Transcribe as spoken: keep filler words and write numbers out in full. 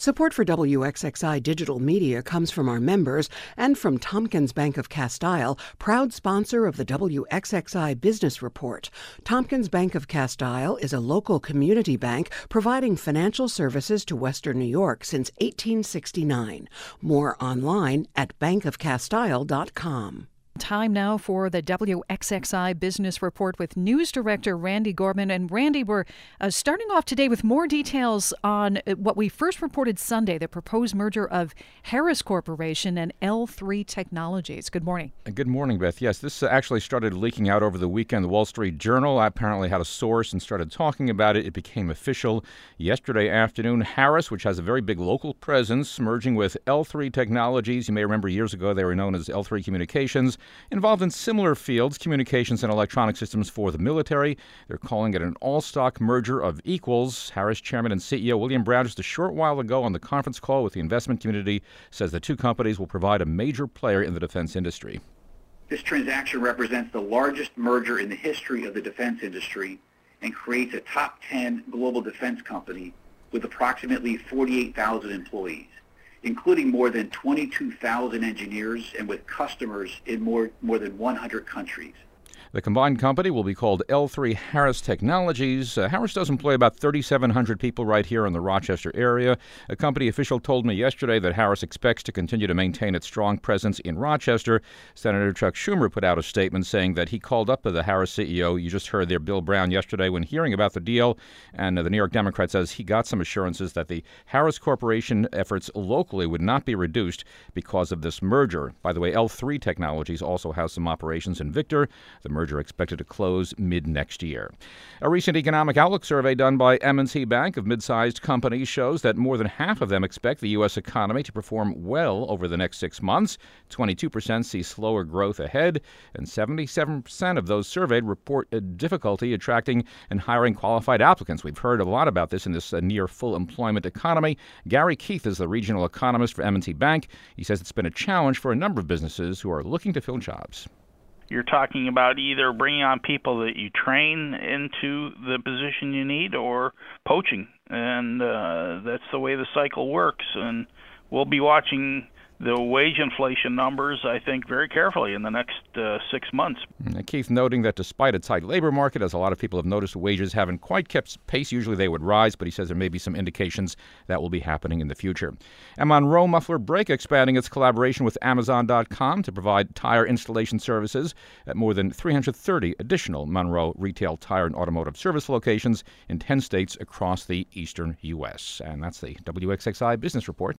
Support for W X X I Digital Media comes from our members and from Tompkins Bank of Castile, proud sponsor of the W X X I Business Report. Tompkins Bank of Castile is a local community bank providing financial services to Western New York since eighteen sixty-nine. More online at bank of castile dot com. Time now for the W X X I Business Report with News Director Randy Gorman. And Randy, we're uh, starting off today with more details on what we first reported Sunday, the proposed merger of Harris Corporation and L three Technologies. Good morning. Good morning, Beth. Yes, this uh, actually started leaking out over the weekend. The Wall Street Journal apparently had a source and started talking about it. It became official yesterday afternoon. Harris, which has a very big local presence, merging with L three Technologies. You may remember years ago they were known as L three Communications, involved in similar fields, communications and electronic systems for the military. They're calling it an all-stock merger of equals. Harris Chairman and C E O William Brown, just a short while ago on the conference call with the investment community, says the two companies will provide a major player in the defense industry. This transaction represents the largest merger in the history of the defense industry and creates a top ten global defense company with approximately forty-eight thousand employees, including more than twenty-two thousand engineers and with customers in more, more than one hundred countries. The combined company will be called L three Harris Technologies. Uh, Harris does employ about thirty-seven hundred people right here in the Rochester area. A company official told me yesterday that Harris expects to continue to maintain its strong presence in Rochester. Senator Chuck Schumer put out a statement saying that he called up the Harris C E O. You just heard there, Bill Brown, yesterday when hearing about the deal. And uh, the New York Democrat says he got some assurances that the Harris Corporation efforts locally would not be reduced because of this merger. By the way, L three Technologies also has some operations in Victor. The merger expected to close mid-next year. A recent economic outlook survey done by M and T Bank of mid-sized companies shows that more than half of them expect the U S economy to perform well over the next six months. twenty-two percent see slower growth ahead, and seventy-seven percent of those surveyed report a difficulty attracting and hiring qualified applicants. We've heard a lot about this in this uh, near full employment economy. Gary Keith is the regional economist for M and T Bank. He says it's been a challenge for a number of businesses who are looking to fill jobs. You're talking about either bringing on people that you train into the position you need or poaching. And uh, that's the way the cycle works. And we'll be watching the wage inflation numbers, I think, very carefully in the next uh, six months. And Keith noting that despite a tight labor market, as a lot of people have noticed, wages haven't quite kept pace. Usually they would rise, but he says there may be some indications that will be happening in the future. And Monroe Muffler Brake expanding its collaboration with Amazon dot com to provide tire installation services at more than three hundred thirty additional Monroe retail tire and automotive service locations in ten states across the eastern U S. And that's the W X X I Business Report.